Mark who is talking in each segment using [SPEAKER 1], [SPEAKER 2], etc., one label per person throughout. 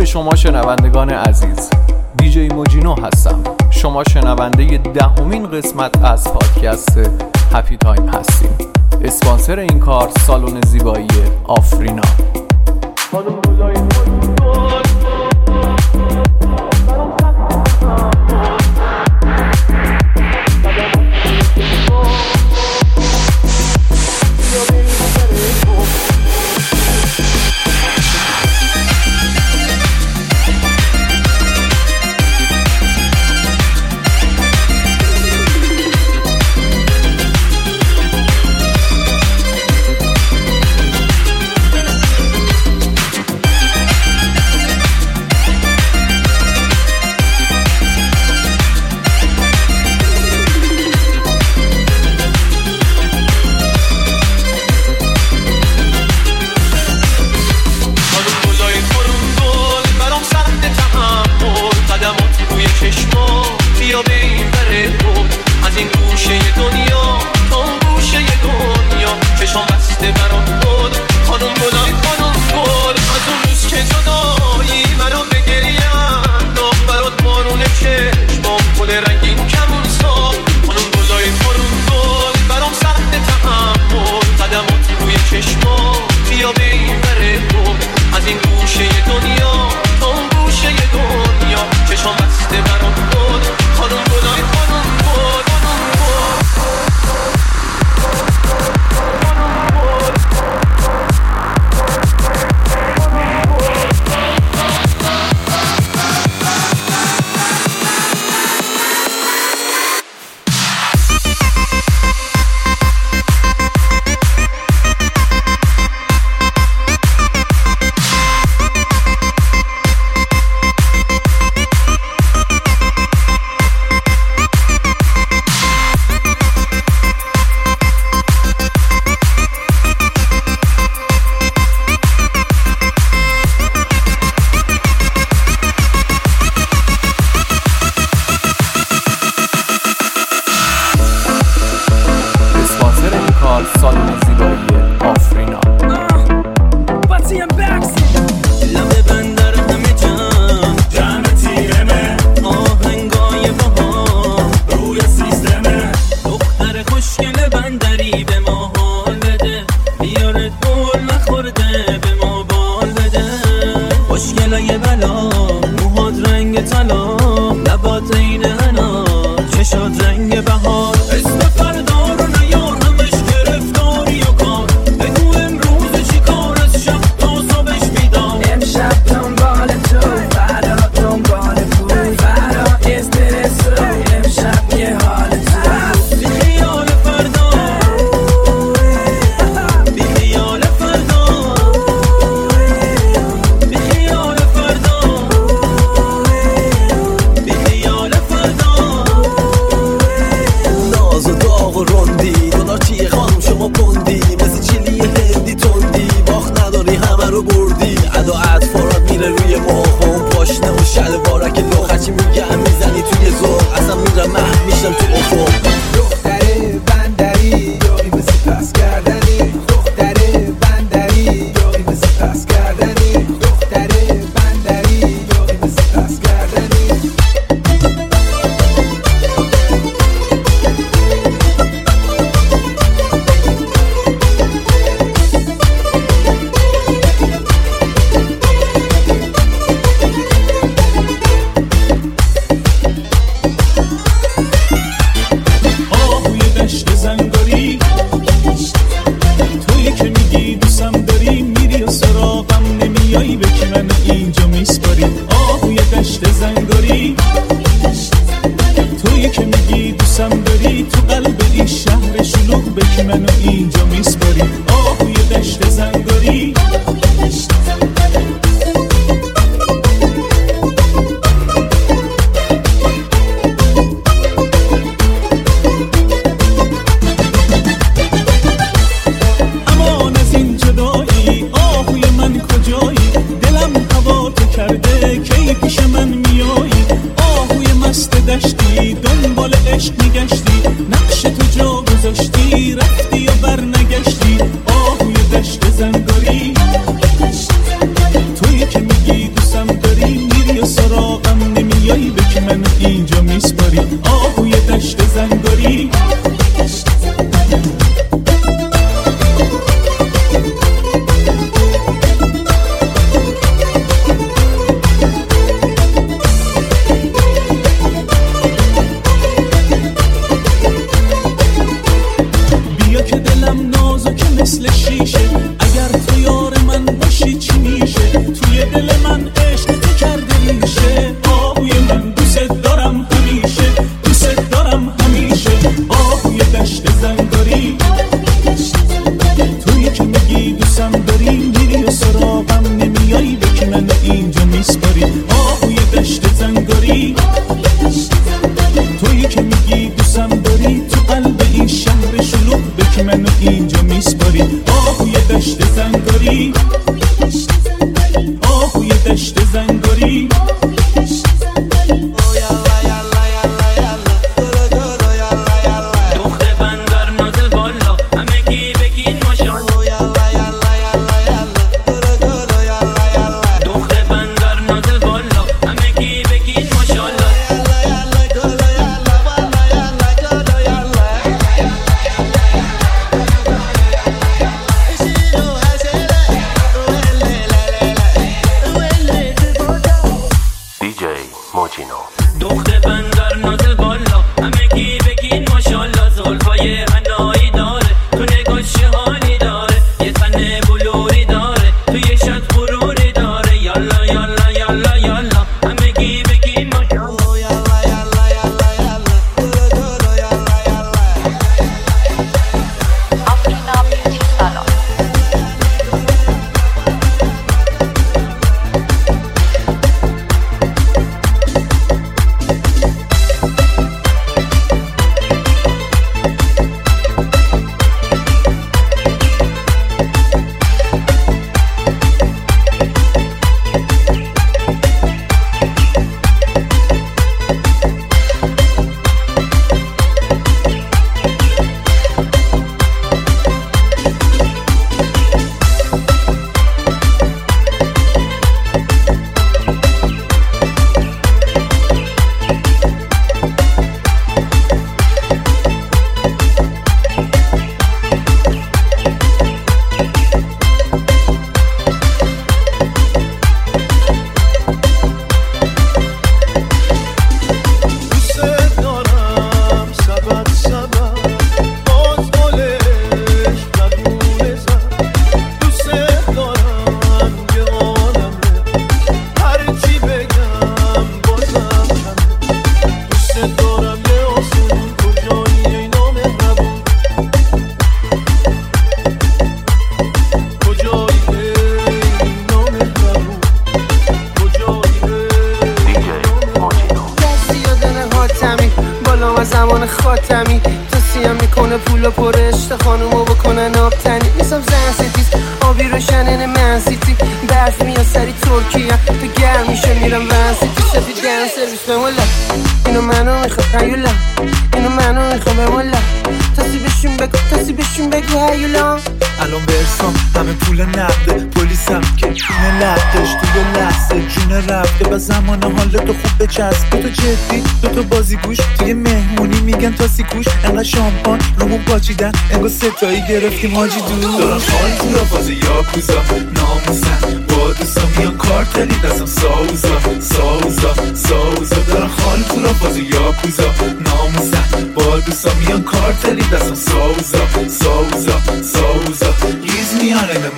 [SPEAKER 1] شما شنوندگان عزیز، دیجی موجینو هستم. شما شنونده 10مین قسمت از پادکست هپی تایم هستیم. اسپانسر این کار سالن زیبایی آفرینا. سالن زیبایی آفرینا.
[SPEAKER 2] لبه بندر همه جمع تیرمه، آهنگای بهار روی سیستمه. دختر خوشگل بندری به ما حال بده، بیارت بول نخورده به ما بال بده. خوشگلای بلا، موهات رنگ طلا، لبات عین انار، چشات رنگ بهار. اسم فردا رو نیار، همش گرفتاری و کار. بگو امروز چی کار از شب تا صبحش بیدار.
[SPEAKER 3] امشب دنبال تو، فردا دنبال پول. فردا استرسو، امشب یه حال تو.
[SPEAKER 2] بی خیال فردا، بی خیال فردا، بی خیال فردا، بی خیال فردا.
[SPEAKER 4] ناز و داغ و رندی، دلار چیه خانم شما بندی، مثل چیلی هندی تندی، باخت نداری همه رو بردی. ادا اطفارات میره روی ماهم، پاشنه و شلوارک لخ، هرچی میگم میزنی توی ذوق، اصلا میرم محو میشم تو افق.
[SPEAKER 3] دختر بندری، یاری مثل پس کردنی. دختر بندری، یاری مثل پس کردنی. دختر بندری، یاری مثل پس کردنی.
[SPEAKER 2] آهوی دشت زنگاری، تویی که میگی دوستم داری، میری و سراغم نمیایی، به که من اینجا میسپاری. آهوی دشت زنگاری، تویی که میگی دوستم داری، تو قلب این شهر شلوغ، به که من اینجا میسپاری. آهوی دشت زنگاری، امان از این جدایی، آهوی من کجایی، دلم هوا تو کرده، کی پیش من میایی. آهوی مست دشتی، دنبال عشق میگشتی، نقش تو جا گذاشتی، رفتی یا بر نگشتی. آهوی دشت زنگاری، تویی که میگی دوستم داری،
[SPEAKER 5] نمیای بگی منو اینجا میسپاری آهوی دشت زنگاری بیا که دلم نازکه مثل شیشه اگر تو یار من باشی چی میشه توی دل من عشق تو کرده میشه آهوی من دوست دارم همیشه دوست دارم همیشه آهوی دشت زنگاری توی که میگی دوستم داری میری و سراغم نمیای بگی منو اینجا میسپاری آهوی دشت زنگاری توی که میگی دوستم داری تو قلب این شهر شلوغ بگی منو اینجا میسپاری آهوی دشت زنگاری آهوی دشت زنگاری
[SPEAKER 2] دختر بندر نازل بالا همگی بگین ماشاءالله دختر بندر نازل بالا همگی بگین ماشاءالله دختر بندر نازل بالا همگی بگین ماشاءالله زلفای حنایی داره تو نگاش چه حالی داره یه تن بلوری داره تو یه شد غروری داره یالا یالا یالا یالا همگی بگین ماشاءالله
[SPEAKER 6] آفرینا بیوتی سالن.
[SPEAKER 7] زمان خاتمی تو سیم میکنه پول پر عشق خانومو بکنن آبتنی میسم زن ستیز آبی روشنن منسیتی برف میاد سری ترکیه تو گرم میشه میرم ونسیتی شفی دن سرویس بمولا اینو منو میخواد هیولا اینو منو میخواد بمولا تاسی بشون بگو هیولا
[SPEAKER 8] الان برسام همه پول نقده پلیسم که جونه لقدش توی لحظه جونه رفته و زمان حالت تو خوب بچسب تو جدی دوتا بازی گوش توی مهمونی میگن تاسی کوش انقدر شامپان رومون پاچیدن انگار ستایی گرفتیم حاجی دور
[SPEAKER 5] دارم حال تو را فاز یاکوزا ناموسن با دوستا میان کارتلی دستم ساوزا دارم حال تو را فاز یاکوزا ناموسن با دوستا میان کارتلی دستم ساوزا گیز میانه به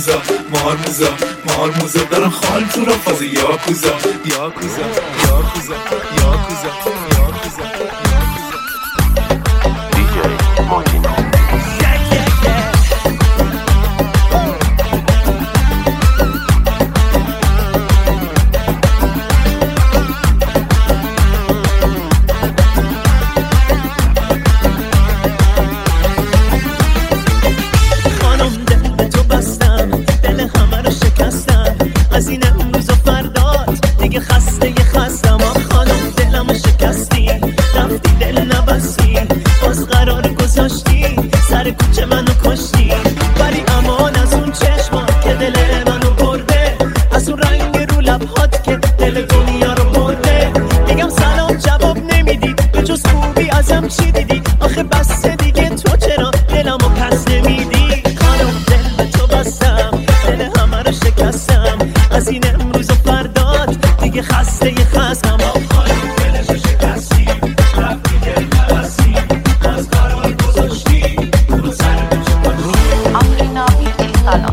[SPEAKER 5] مارموزا دارم حال تو را فاز یاکوزا خستم از این امروز و فردات، دیگه خسته خستم. آخای دلشو شکستی، رفتی دل نبستی، از قرار گذاشتی رو سر بچه باشی.
[SPEAKER 6] آفرینا بیوتی سالن.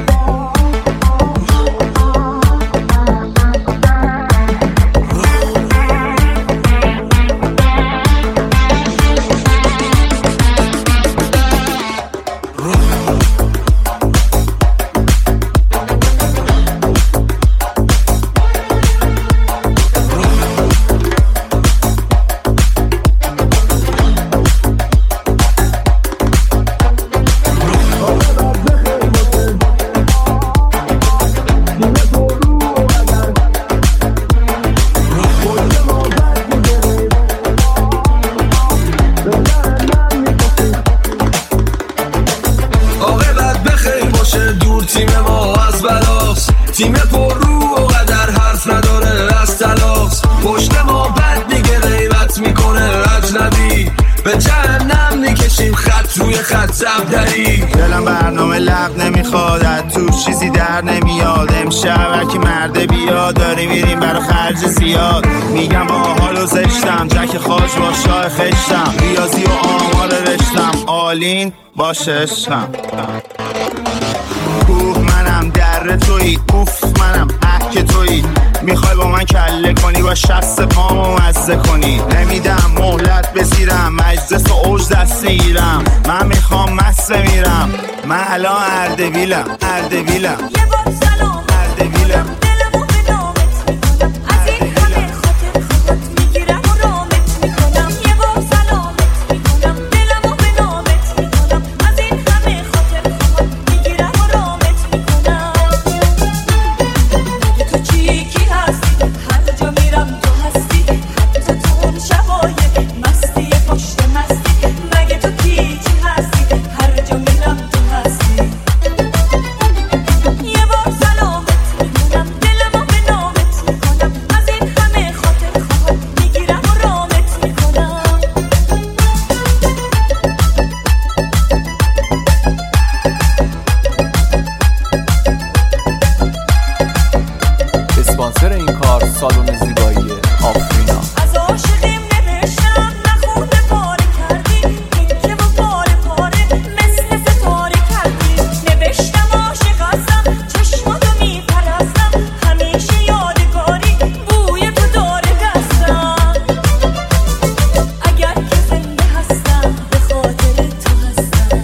[SPEAKER 4] تیم پر رو و قدر حرف نداره از تلاس، پشت ما بد میگه غیبت میکنه اجنبی، به جهنم میکشیم خط روی خط زبدری.
[SPEAKER 9] دلم برنامه لب نمیخواد، از توش چیزی در نمیاد، امشب هرکی مرده بیاد، داریم میریم برا خرج زیاد. میگم با حالو زشتم، جک خاج با شاه خشتم، ریاضی و آمار رشتم، آلین باشه عشقم. کوه منم در تویی، اوف منم احک تویی، میخوای با من کله کنی با شست پامو مزه کنی، نمیدم مهلت بزیرم، مجلس و اوج دست میگیرم، من میخوام مست میرم، من الان اردبیلم اردبیلم
[SPEAKER 10] یه بار سلام
[SPEAKER 9] اردبیلم
[SPEAKER 10] دلمو به نامت میکنم، از این همه خاطر خودت میگیرم و رامت میکنم. یه بار سلامت میکنم دلمو به نامت میکنم، از این همه خاطر خودت میگیرم و رامت میکنم. مگه تو چی کی هستی، هر جا میرم تو هستی، حتی تو اون شبای مستی پشت مستی. مگه تو کی چی هستی، هر جا میرم تو هستی. یه بار سلامت میکنم دلمو به نامت میکنم، از این همه خاطر خواهد میگیرم و رامت میکنم.
[SPEAKER 1] اسپانسر این کار سالن زیبایی آفرینا.
[SPEAKER 10] از عاشقیم نوشتم نخورده پاره کردی، تکه و پاره پاره مثل ستاره کردی. نوشتم عاشق هستم چشماتو میپرستم، همیشه یادگاری بوی تو داره دستم. اگر که زنده هستم به خاطر تو هستم.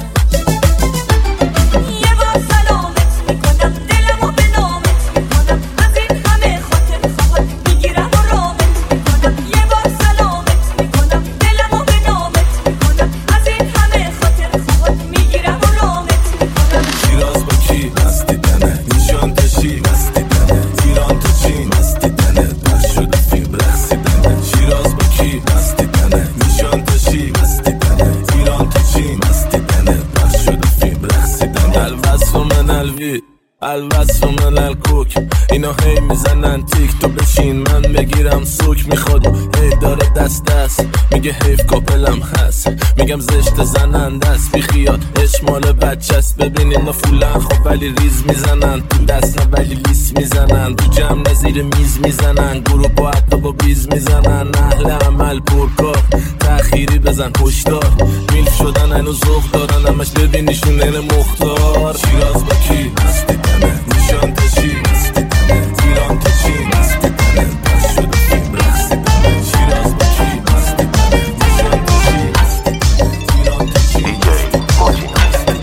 [SPEAKER 10] یه بار سلامت میکنم دلمو به نامت میکنم، از این همه خاطر خواهد میگیرم و رامت میکنم. یه بار سلامت میکنم دلمو به نامت میکنم، از این همه خاطر خواهد میگیرم و رامت میکنم.
[SPEAKER 4] شیراز با کی مستی دنه، نیشان تشی مستی دنه، ایران تو چی مستی دنه، بخش شده فیلم رقصی دنه. شیراز با کی مستی دنه، نیشان تشی مستی دنه، ایران تو چی مستی دنه، بخش شده فیلم رقصی دنه. الوصف من الوی الوصف من الکوک، اینا هی میزنن تیک، تو بشین من بگیرم سوک. میخواد هی داره دست دست، میگه حیف کپلم هست، میگم زشت زنن دست بیخیال اشمال بچست. ببین اینا فولن خب ولی ریز میزنن، تو دست نه ولی لیس میزنن، تو جمع نزیر میز میزنن، گروه با حتی با بیز میزنن. اهل عمل پرکار تأخیری بزن هشدار، میلف شدن اینو ذوق دارن، همش ببینیشون این مختار. شیراز با کی مستی دنه، نیشان تشی مستی دنه، ایران تو چی مستی دنه، بخش شده فیلم رقصی دنه. شیراز با کی مستی دنه، نیشان تشی مستی دنه، ایران تو چی مستی دنه.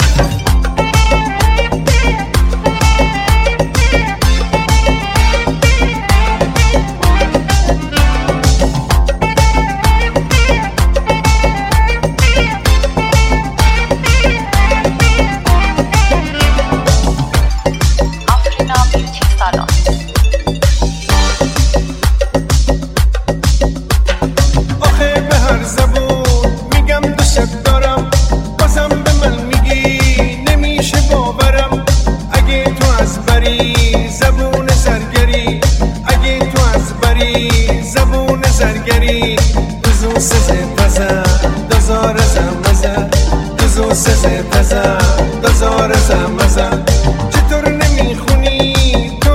[SPEAKER 6] آفرینا بیوتی سالن.
[SPEAKER 3] آخه به هر زبون میگم دوست دارم، بازم به من میگی نمیشه باورم. اگه تو از بری زبون زرگری، اگه تو از بری زبون زرگری، دوزو سزه تزه دزار زمزه، دوزو سزه تزه دزار زمزه. چطور نمیخونی تو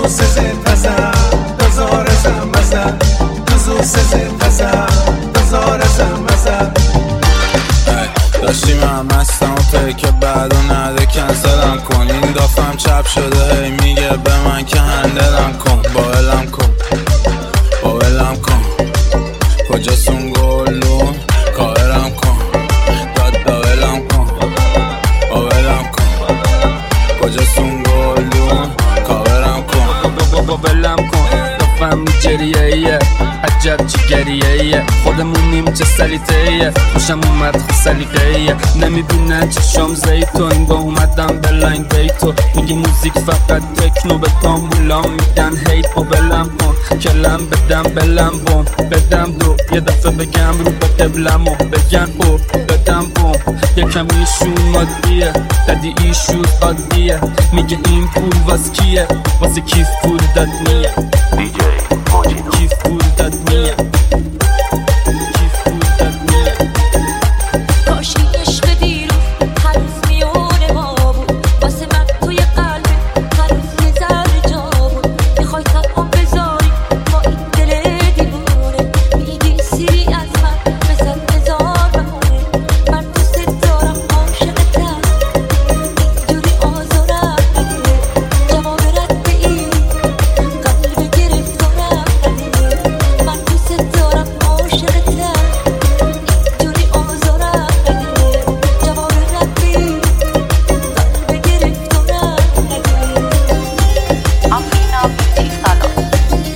[SPEAKER 11] داشتیم هم مستم و که بعدو نده کنسلم کن. این دافم چپ شده هی میگه به من که هندلم کن. باولم کن باولم کن کجاستون گلون کاورم کن. داد باولم کن باولم کن کجاستون گلون کاورم کن.
[SPEAKER 12] باولم کن دافم جریه عجب جگریه خودمونیم چه سلیتهیه خوشم اومد سلیقهیه نمیبینن چشام زیتون با اومدم به لنگ بیتو میگی موزیک فقط تکنو به کامبولام میدن هیت با بلم کن کلم بدم بلم بوم بدم دو یه دفعه بگم رو به قبلم و بگن او بدم بوم یکم ایشون مادیه دادی ایشون عادیه میگه این پول واس کیه واسه کیف پول داد میه کیف پول داد میه کیف پول داد میه.
[SPEAKER 10] کاشی عشق دیروز هنوز میونه ما بود واسه من توی قلب هنوز یه ذره جا بود میخوای تنها بذاری با این دل دیوونه میگی سیری از من بزن بذار بمونه من دوست دارم عاشقتم اینجوری آزارم نده جواب رد به این قلب گرفتارم نده من دوست دارم عاشقتم اینجوری آزارم نده جواب رد به این قلب گرفتارم نده.
[SPEAKER 6] آفرینا بیوتی سالن.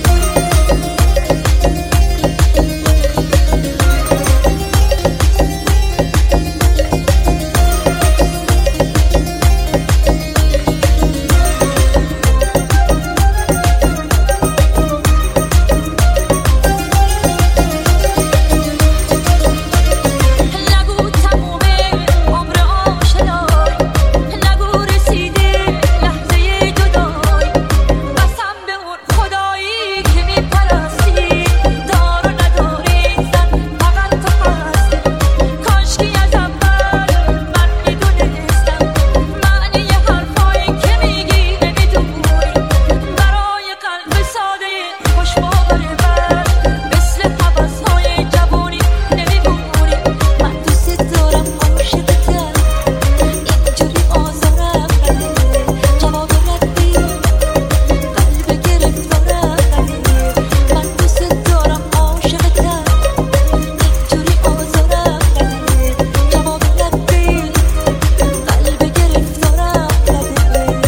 [SPEAKER 10] نگو تمومه عمر آشنایی نگو رسیده لحظه جدایی قسم به اون خدایی که میپرستی دار و نداری زن فقط تو هستی کاشکی از اول من میدونستم معنی حرفایی که میگی نمیدونی برای قلب ساده خوشبار من مثل حوضهای جوانی نمیمونی من دوست دارم عاشقتم اینجوری آزارم نده جواب ردی قلب گرفتارم نده من دوست دارم عاشقتم اینجوری آزارم نده جواب ردی قلب گرفتارم نده.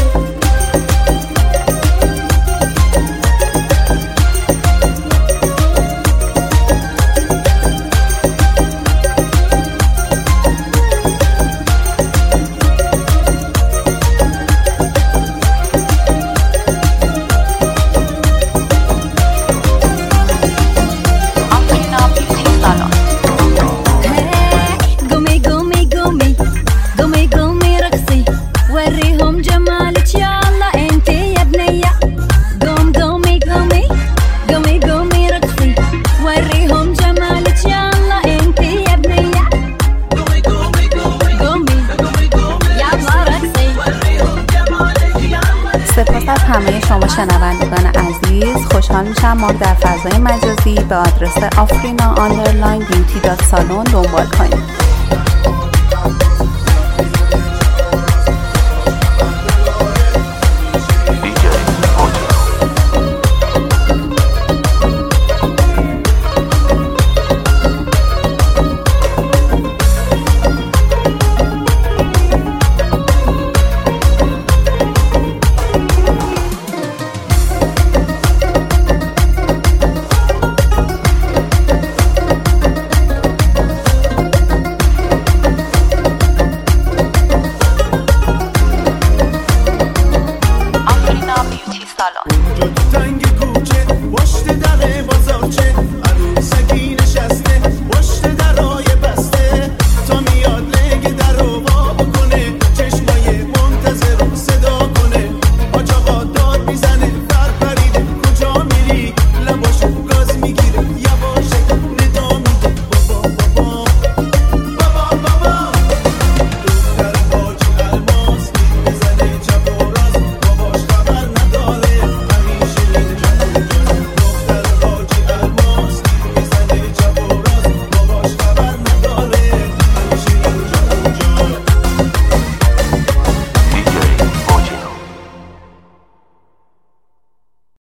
[SPEAKER 6] آفرینا بیوتی سالن.
[SPEAKER 10] قومي قومي قومي قومي قومي رقصي وريهم جمالك يا الله انت يا بنية قوم قومي قومي قومي قومي رقصي وريهم جمالك يا الله انت يا بنية قومي قومي قومي يلا رقصي
[SPEAKER 13] سپاس از همه شما شنوندگان عزیز. خوشحال میشم ما رو در فضای مجازی به آدرس afrina_beauty.salon دنبال کنید.
[SPEAKER 6] آفرینا بیوتی سالن.
[SPEAKER 3] اونجا تو تنگ کوچه پشت در بازارچه عروسکی